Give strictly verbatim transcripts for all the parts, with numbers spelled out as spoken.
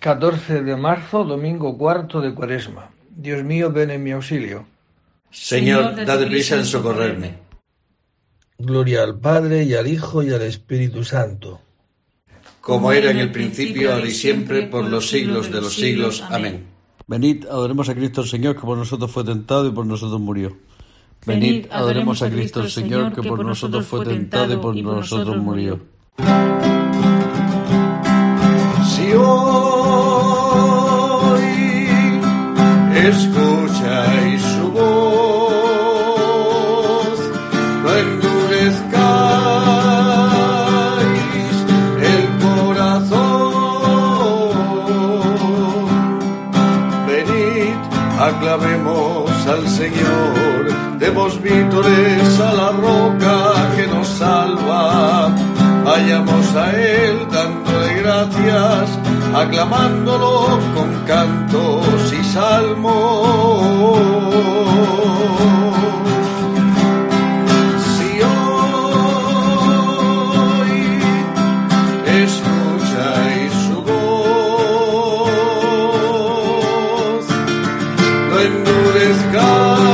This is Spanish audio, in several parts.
catorce de marzo, domingo cuarto de Cuaresma. Dios mío, ven en mi auxilio. Señor, date prisa en socorrerme. Gloria al Padre, y al Hijo, y al Espíritu Santo. Como era en el principio, ahora y siempre, por los siglos de los siglos. Amén. Venid, adoremos a Cristo el Señor, que por nosotros fue tentado y por nosotros murió. Venid, adoremos a Cristo el Señor, que por nosotros fue tentado y por nosotros murió. Si hoy escucháis su voz, no endurezcáis el corazón. Venid, aclamemos al Señor, demos vítores a la roca que nos salva. Vayamos a Él dándole gracias, aclamándolo con cantos y salmos. Si hoy escucháis su voz, no endurezcáis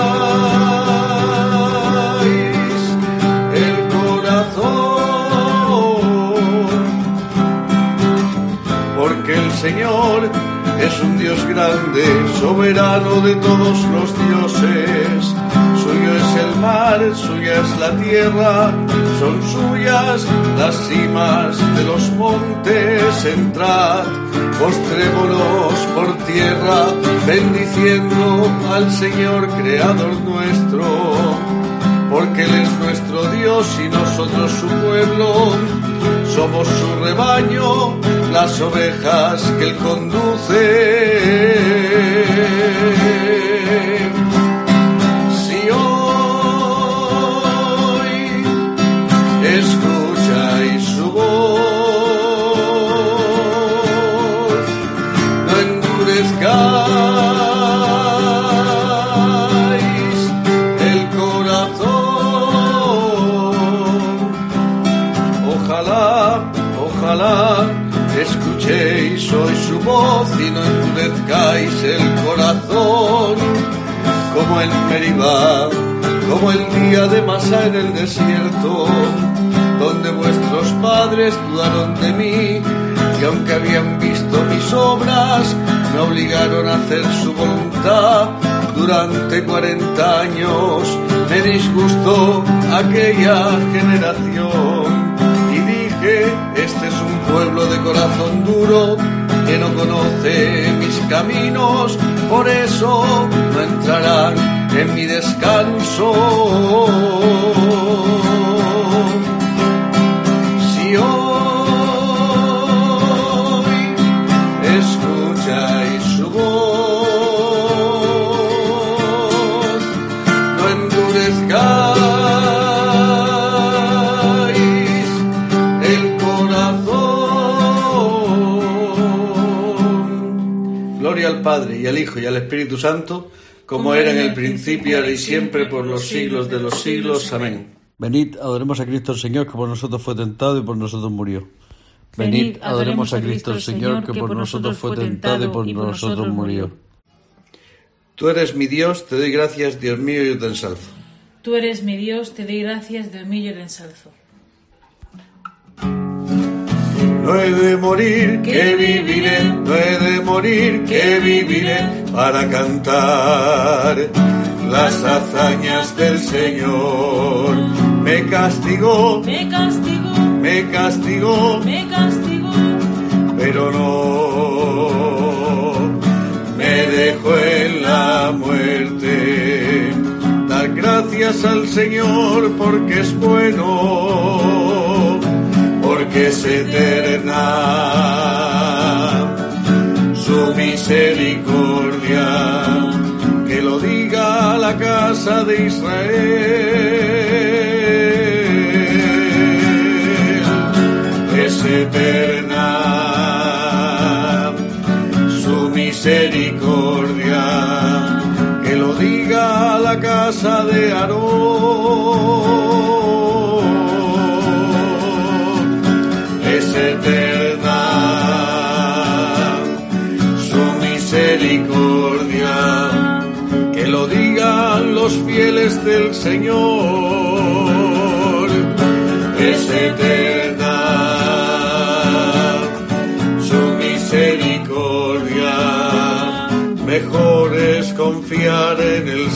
Señor es un Dios grande, soberano de todos los dioses. Suyo es el mar, suya es la tierra, son suyas las cimas de los montes. Entrad, postrémonos por tierra, bendiciendo al Señor, creador nuestro, porque Él es nuestro Dios y nosotros su pueblo. Somos su rebaño, las ovejas que Él conduce. Si hoy escucháis su voz, no endurezcáis el corazón. Ojalá, ojalá escuchéis hoy su voz y no endurezcáis el corazón, como en Meribá, como el día de Masá en el desierto, donde vuestros padres dudaron de mí, y aunque habían visto mis obras, me obligaron a hacer su voluntad. Durante cuarenta años me disgustó aquella generación. Este es un pueblo de corazón duro, que no conoce mis caminos, por eso no entrarán en mi descanso. Si hoy escucháis su voz, no endurezcáis al Padre, y al Hijo, y al Espíritu Santo, como era en el principio, ahora y siempre, por los siglos de los siglos. Amén. Venid, adoremos a Cristo el Señor, que por nosotros fue tentado y por nosotros murió. Venid, adoremos a Cristo el Señor, que por nosotros fue tentado y por nosotros murió. Tú eres mi Dios, te doy gracias, Dios mío, y yo te ensalzo. Tú eres mi Dios, te doy gracias, Dios mío, y yo te ensalzo. No he de morir, que viviré, no he de morir, que viviré, para cantar las hazañas del Señor. Me castigó, me castigó, me castigó, me castigó, pero no me dejó en la muerte. Dar gracias al Señor porque es bueno, porque es eterna su misericordia. Que lo diga la casa de Israel. Es eterna su misericordia. Que lo diga la casa de Aarón. Es eterna misericordia, que lo digan los fieles del Señor, es eterna su misericordia, mejor es confiar en el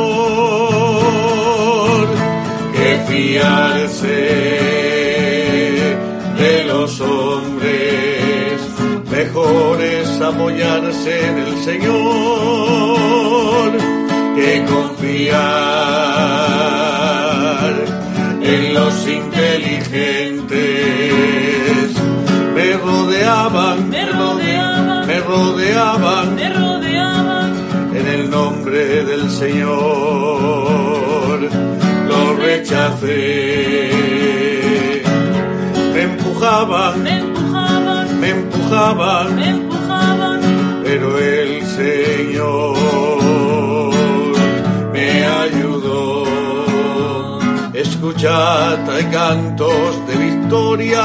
Señor que fiarse de los hombres, mejor es apoyarse en el Señor que confiar en los inteligentes. Me rodeaban, me rodeaban, me rodeaban, me rodeaban, en el nombre del Señor lo rechacé. Me empujaban, me empujaban, me empujaban, me empujaban, pero el Señor me ayudó. Escuchad, hay cantos de victoria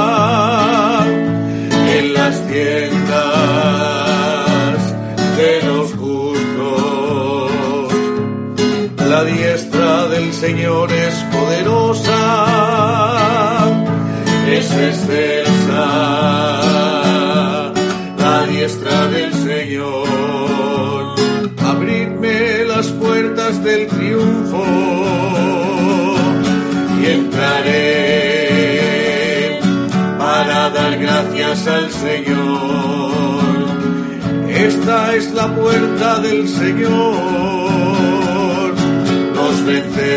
en las tiendas de los justos. La diestra del Señor es poderosa, es excelsa, la diestra del Señor. Abridme las puertas del triunfo y entraré para dar gracias al Señor. Esta es la puerta del Señor, los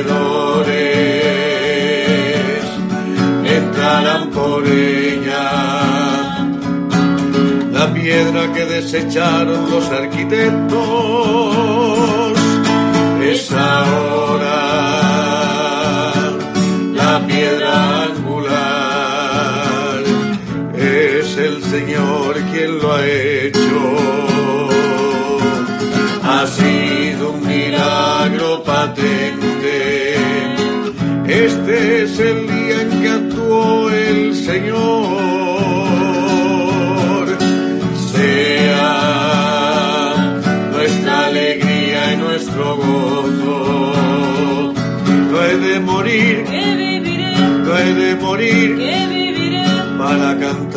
vencedores entrarán por ella. La piedra que desecharon los arquitectos es ahora la piedra angular. Es el Señor quien lo ha hecho. Ha sido un milagro patente. Este es el día en que actuó el Señor. Sea nuestra alegría y nuestro gozo. No he de morir, que viviré, no he de morir que viviré, para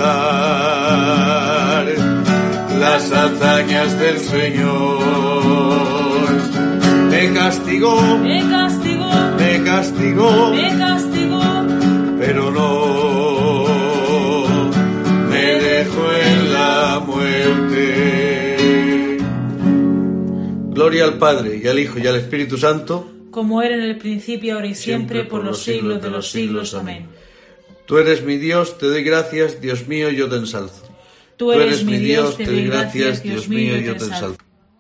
cantar las hazañas del Señor. Me castigó, me castigó, me castigó, me castigó, pero no me dejó en la muerte. Gloria al Padre, y al Hijo, y al Espíritu Santo, como era en el principio, ahora y siempre, por los siglos de los siglos. Amén. Tú eres mi Dios, te doy gracias, Dios mío, yo te ensalzo. Tú eres mi Dios, te doy gracias, Dios mío, yo te ensalzo.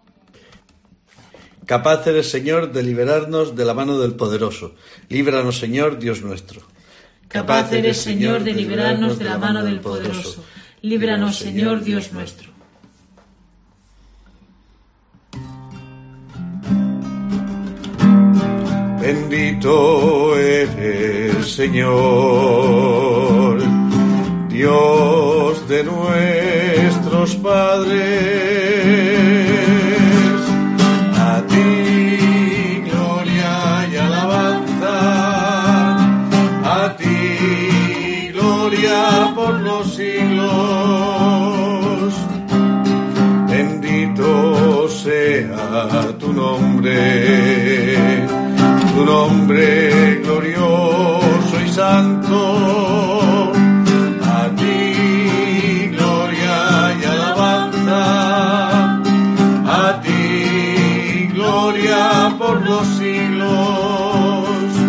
Capaz eres, Señor, de liberarnos de la mano del poderoso. Líbranos, Señor, Dios nuestro. Capaz eres, Señor, de librarnos de la mano del poderoso. Líbranos, Señor, Dios nuestro. Bendito eres, Señor, Dios de nuestros padres. A ti gloria y alabanza, a ti gloria por los siglos. Bendito sea tu nombre, tu nombre glorioso y santo. A ti gloria y alabanza, a ti gloria por los siglos.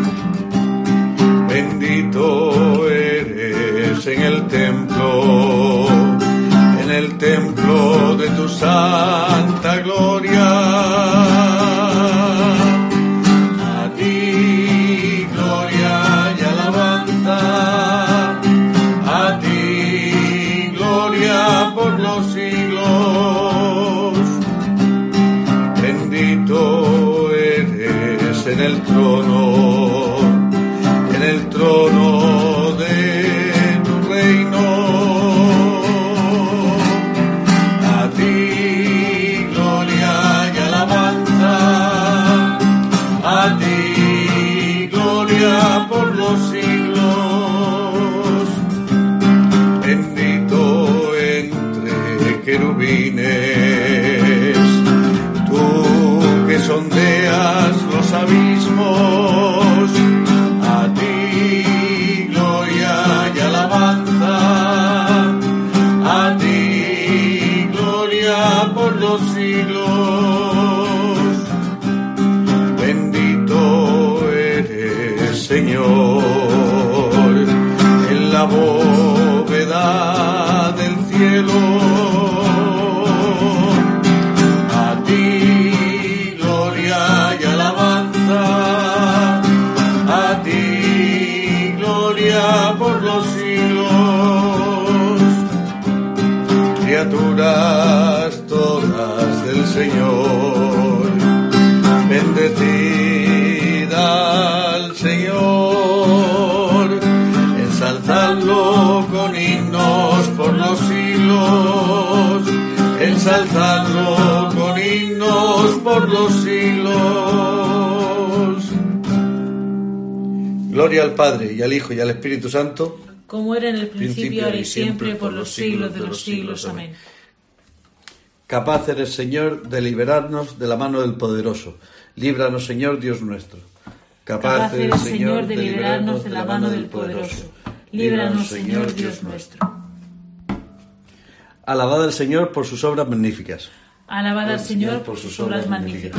Bendito eres en el templo, en el templo de tu santa gloria. Por los siglos, bendito eres en el trono, en el trono de tu reino. A ti sondeas los abismos, a ti gloria y alabanza, a ti gloria por los siglos. Bendito eres, Señor, en la bóveda del cielo. Por los siglos, criaturas todas del Señor, bendecida al Señor, ensalzadlo con himnos por los siglos, ensalzadlo con himnos por los siglos. Gloria al Padre, y al Hijo, y al Espíritu Santo, como era en el principio, ahora y siempre, por los siglos de los siglos. Amén. Capaz eres, Señor, de liberarnos de la mano del poderoso. Líbranos, Señor, Dios nuestro. Capaz eres, Señor, de librarnos de la mano del poderoso. Líbranos, Señor, Dios nuestro. Alabad al Señor por sus obras magníficas. Alabad al Señor por sus obras magníficas.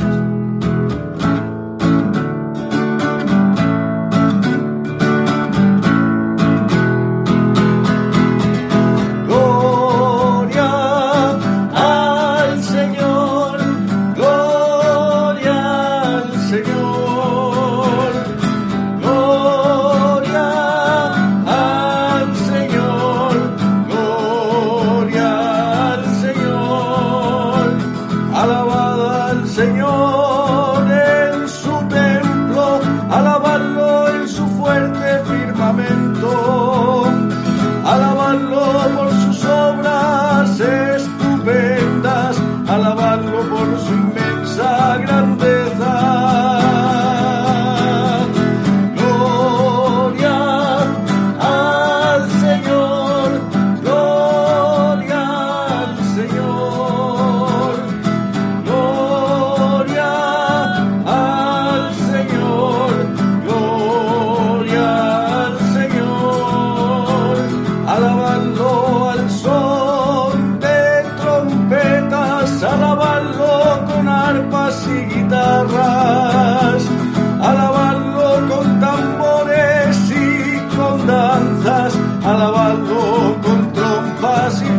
Alabadlo con trompas y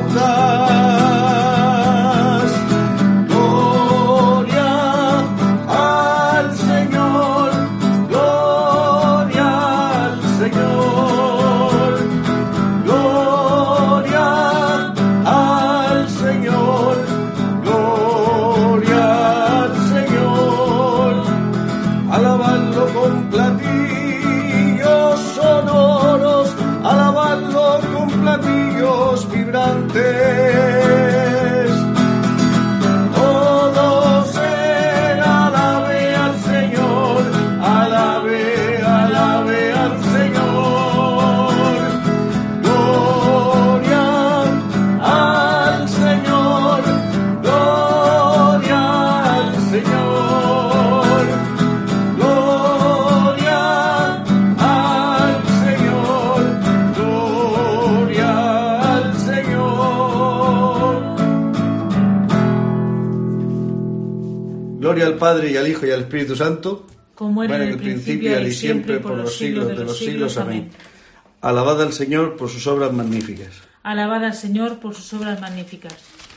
flautas. Gloria al Señor, gloria al Señor, gloria al Señor, gloria al Señor. Alabadlo con platillos sonoros, alabadlo con platillos vibrantes. Todos en alabe al Señor, alabe, alabe al Señor. Gloria al Señor, gloria al Señor. Gloria al Señor. Gloria al Padre, y al Hijo, y al Espíritu Santo, como era en el principio, ahora y siempre, por los siglos de los siglos. Amén. Alabad al Señor por sus obras magníficas. Alabad al Señor por sus obras magníficas.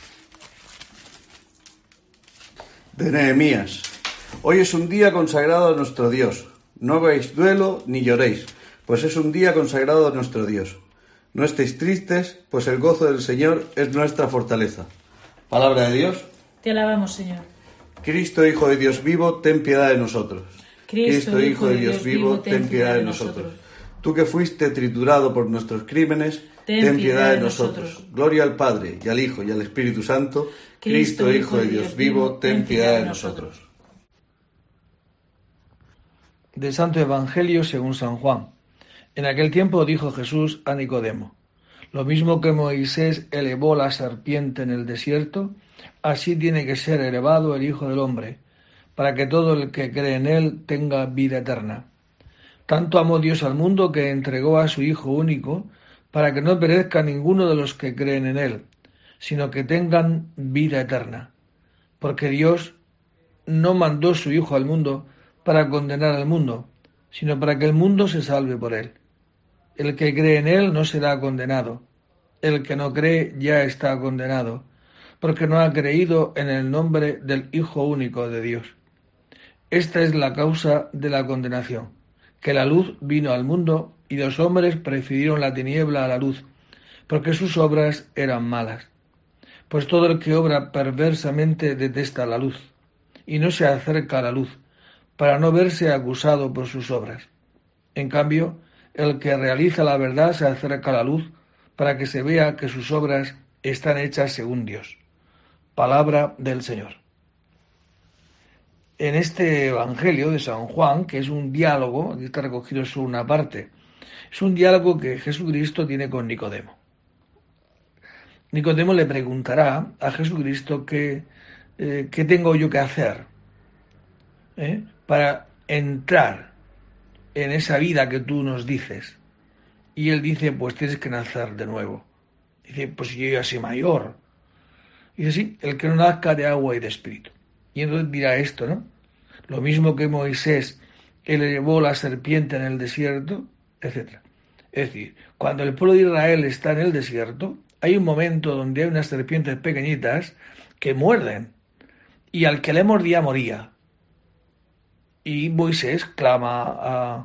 De Nehemías. Hoy es un día consagrado a nuestro Dios. No hagáis duelo ni lloréis, pues es un día consagrado a nuestro Dios. No estéis tristes, pues el gozo del Señor es nuestra fortaleza. Palabra de Dios. Te alabamos, Señor. Cristo, Hijo de Dios vivo, ten piedad de nosotros. Cristo, Cristo Hijo de Dios vivo, ten piedad de nosotros. Tú que fuiste triturado por nuestros crímenes, ten, ten piedad de nosotros. nosotros. Gloria al Padre, y al Hijo, y al Espíritu Santo. Cristo, Cristo Hijo de Dios vivo, ten piedad de nosotros. Del Santo Evangelio según San Juan. En aquel tiempo dijo Jesús a Nicodemo: lo mismo que Moisés elevó la serpiente en el desierto, así tiene que ser elevado el Hijo del Hombre, para que todo el que cree en él tenga vida eterna. Tanto amó Dios al mundo que entregó a su Hijo único, para que no perezca ninguno de los que creen en él, sino que tengan vida eterna. Porque Dios no mandó su Hijo al mundo para condenar al mundo, sino para que el mundo se salve por él. El que cree en él no será condenado. El que no cree ya está condenado, porque no ha creído en el nombre del Hijo único de Dios. Esta es la causa de la condenación, que la luz vino al mundo y los hombres prefirieron la tiniebla a la luz, porque sus obras eran malas. Pues todo el que obra perversamente detesta la luz, y no se acerca a la luz, para no verse acusado por sus obras. En cambio, el que realiza la verdad se acerca a la luz, para que se vea que sus obras están hechas según Dios. Palabra del Señor. En este Evangelio de San Juan, que es un diálogo, aquí está recogido solo una parte, es un diálogo que Jesucristo tiene con Nicodemo. Nicodemo le preguntará a Jesucristo qué, eh, qué tengo yo que hacer ¿eh? para entrar en esa vida que tú nos dices. Y él dice, pues tienes que nacer de nuevo. Dice, pues yo ya soy mayor. Dice, sí, el que no nazca de agua y de espíritu. Y entonces dirá esto, ¿no? Lo mismo que Moisés elevó la serpiente en el desierto, etcétera. Es decir, cuando el pueblo de Israel está en el desierto, hay un momento donde hay unas serpientes pequeñitas que muerden, y al que le mordía, moría. Y Moisés clama a,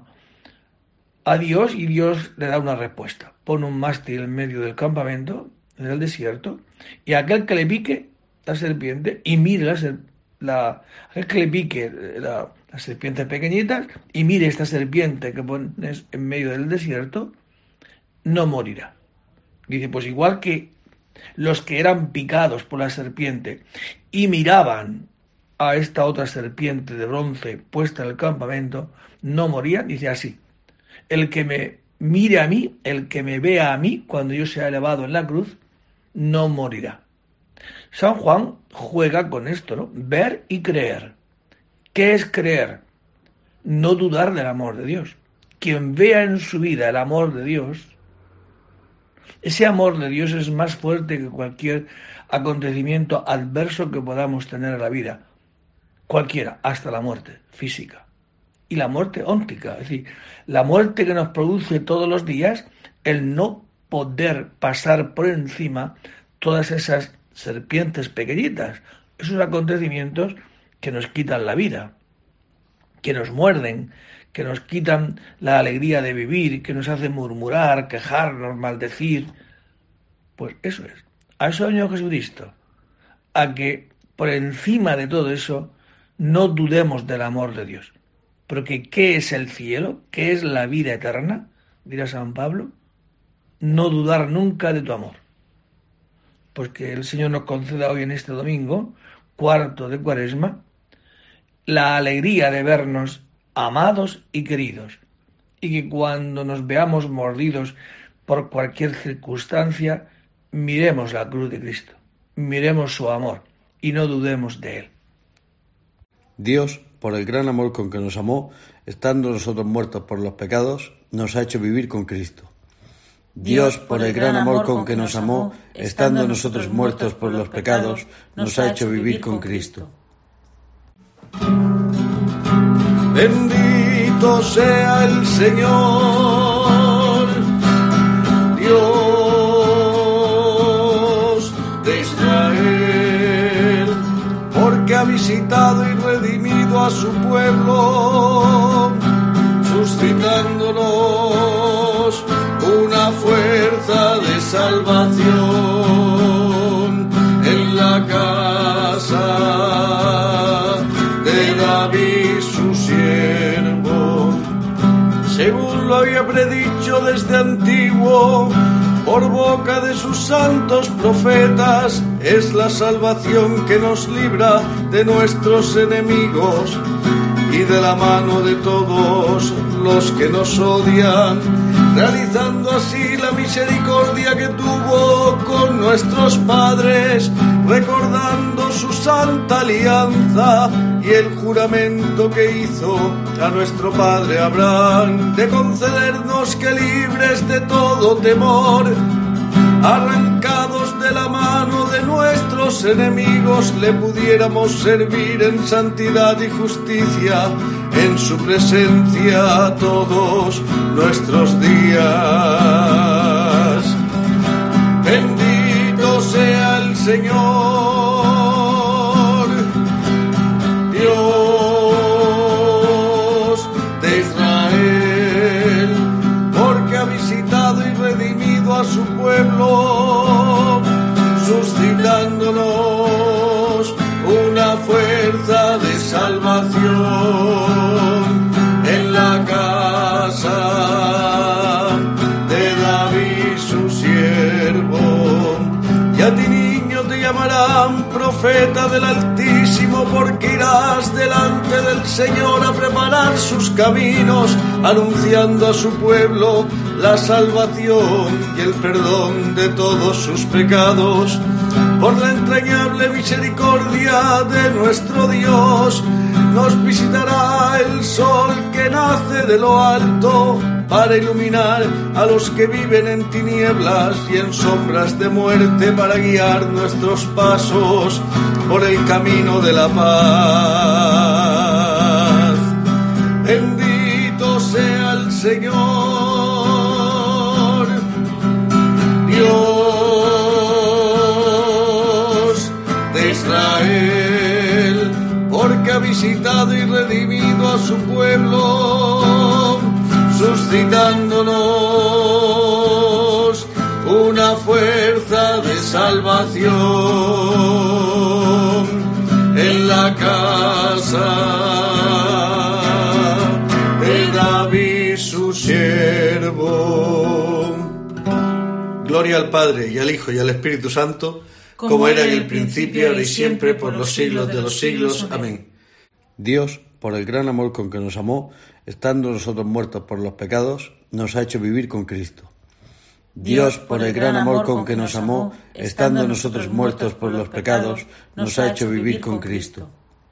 a Dios, y Dios le da una respuesta. Pone un mástil en medio del campamento, en el desierto, y aquel que le pique la serpiente, y mire la serpiente, La, aquel que le pique la, las serpientes pequeñitas y mire esta serpiente que pones en medio del desierto, no morirá. Dice, pues igual que los que eran picados por la serpiente y miraban a esta otra serpiente de bronce puesta en el campamento, no morían, dice así, el que me mire a mí, el que me vea a mí cuando yo sea elevado en la cruz, no morirá. San Juan juega con esto, ¿no? Ver y creer. ¿Qué es creer? No dudar del amor de Dios. Quien vea en su vida el amor de Dios, ese amor de Dios es más fuerte que cualquier acontecimiento adverso que podamos tener en la vida. Cualquiera, hasta la muerte física. Y la muerte óntica, es decir, la muerte que nos produce todos los días, el no poder pasar por encima todas esas serpientes pequeñitas, esos acontecimientos que nos quitan la vida, que nos muerden, que nos quitan la alegría de vivir, que nos hacen murmurar, quejarnos, maldecir. Pues eso es. A eso ha venido Jesucristo, a que por encima de todo eso no dudemos del amor de Dios. Porque ¿qué es el cielo? ¿Qué es la vida eterna? Dirá San Pablo. No dudar nunca de tu amor. Pues que el Señor nos conceda hoy en este domingo, cuarto de Cuaresma, la alegría de vernos amados y queridos, y que cuando nos veamos mordidos por cualquier circunstancia, miremos la cruz de Cristo, miremos su amor y no dudemos de él. Dios, por el gran amor con que nos amó, estando nosotros muertos por los pecados, nos ha hecho vivir con Cristo. Dios, por el gran amor con que nos amó, estando nosotros muertos por los pecados, nos ha hecho vivir con Cristo. Bendito sea el Señor, Dios de Israel, porque ha visitado y redimido a su pueblo, suscitándonos una fuerza de salvación en la casa de David su siervo, según lo había predicho desde antiguo por boca de sus santos profetas. Es la salvación que nos libra de nuestros enemigos y de la mano de todos los que nos odian, realizando así la misericordia que tuvo con nuestros padres, recordando sus santa alianza y el juramento que hizo a nuestro padre Abraham de concedernos que libres de todo temor, arrancados de la mano de nuestros enemigos, le pudiéramos servir en santidad y justicia en su presencia todos nuestros días. Bendito sea el Señor, Dios de Israel, porque ha visitado y redimido a su pueblo, suscitándonos una fuerza de salvación en la casa de David su siervo. Y a ti, niño, te llamarán profeta del Altísimo, porque irás delante del Señor a preparar sus caminos, anunciando a su pueblo la salvación y el perdón de todos sus pecados. Por la entrañable misericordia de nuestro Dios, nos visitará el sol que nace de lo alto, para iluminar a los que viven en tinieblas y en sombras de muerte, para guiar nuestros pasos por el camino de la paz. Bendito sea el Señor, Dios de Israel, porque ha visitado y redimido a su pueblo, suscitándonos una fuerza de salvación en la casa de David su siervo. Gloria al Padre, y al Hijo, y al Espíritu Santo, como, como era en el principio, ahora y siempre, por los siglos de los siglos. Amén. Dios, por el gran amor con que nos amó, estando nosotros muertos por los pecados, nos ha hecho vivir con Cristo. Dios, por el gran amor con que nos amó, estando nosotros muertos por los pecados, nos ha hecho vivir con Cristo.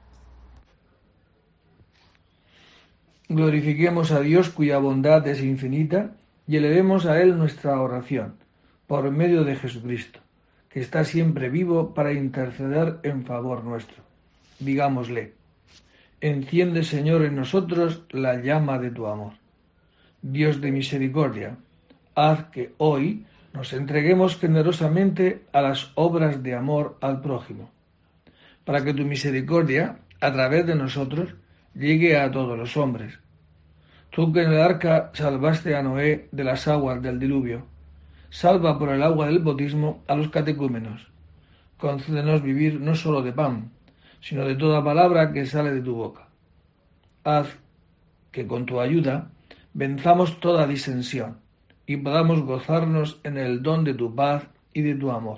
Glorifiquemos a Dios, cuya bondad es infinita, y elevemos a Él nuestra oración, por medio de Jesucristo, que está siempre vivo para interceder en favor nuestro. Digámosle: enciende, Señor, en nosotros la llama de tu amor. Dios de misericordia, haz que hoy nos entreguemos generosamente a las obras de amor al prójimo, para que tu misericordia, a través de nosotros, llegue a todos los hombres. Tú que en el arca salvaste a Noé de las aguas del diluvio, salva por el agua del bautismo a los catecúmenos. Concédenos vivir no solo de pan, sino de toda palabra que sale de tu boca. Haz que con tu ayuda venzamos toda disensión y podamos gozarnos en el don de tu paz y de tu amor.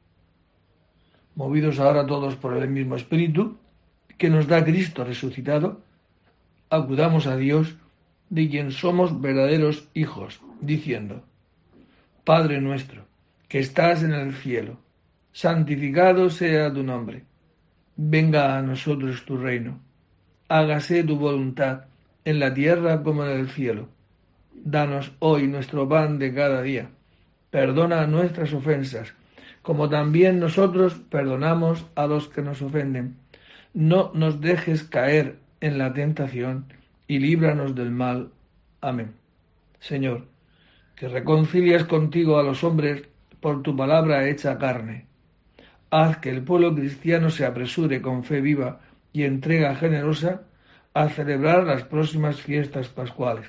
Movidos ahora todos por el mismo Espíritu que nos da Cristo resucitado, acudamos a Dios, de quien somos verdaderos hijos, diciendo: Padre nuestro, que estás en el cielo, santificado sea tu nombre. Venga a nosotros tu reino. Hágase tu voluntad, en la tierra como en el cielo. Danos hoy nuestro pan de cada día. Perdona nuestras ofensas, como también nosotros perdonamos a los que nos ofenden. No nos dejes caer en la tentación, y líbranos del mal. Amén. Señor, que reconcilias contigo a los hombres por tu palabra hecha carne, haz que el pueblo cristiano se apresure con fe viva y entrega generosa a celebrar las próximas fiestas pascuales.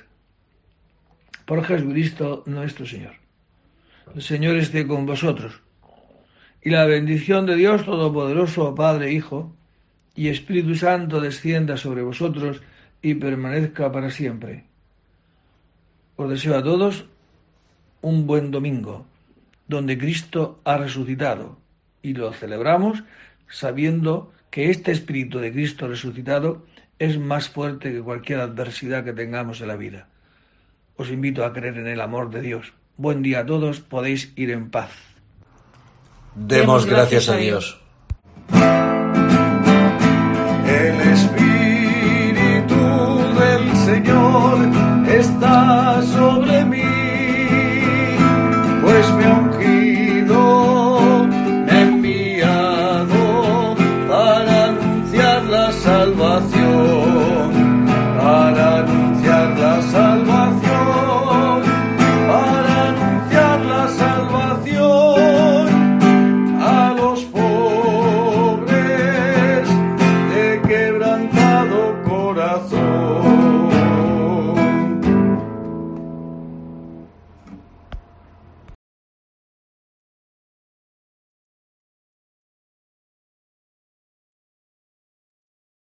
Por Jesucristo nuestro Señor. El Señor esté con vosotros, y la bendición de Dios Todopoderoso, Padre, Hijo y Espíritu Santo descienda sobre vosotros y permanezca para siempre. Os deseo a todos un buen domingo, donde Cristo ha resucitado, y lo celebramos sabiendo que este Espíritu de Cristo resucitado es más fuerte que cualquier adversidad que tengamos en la vida. Os invito a creer en el amor de Dios. Buen día a todos, podéis ir en paz. Demos gracias a Dios. salvación.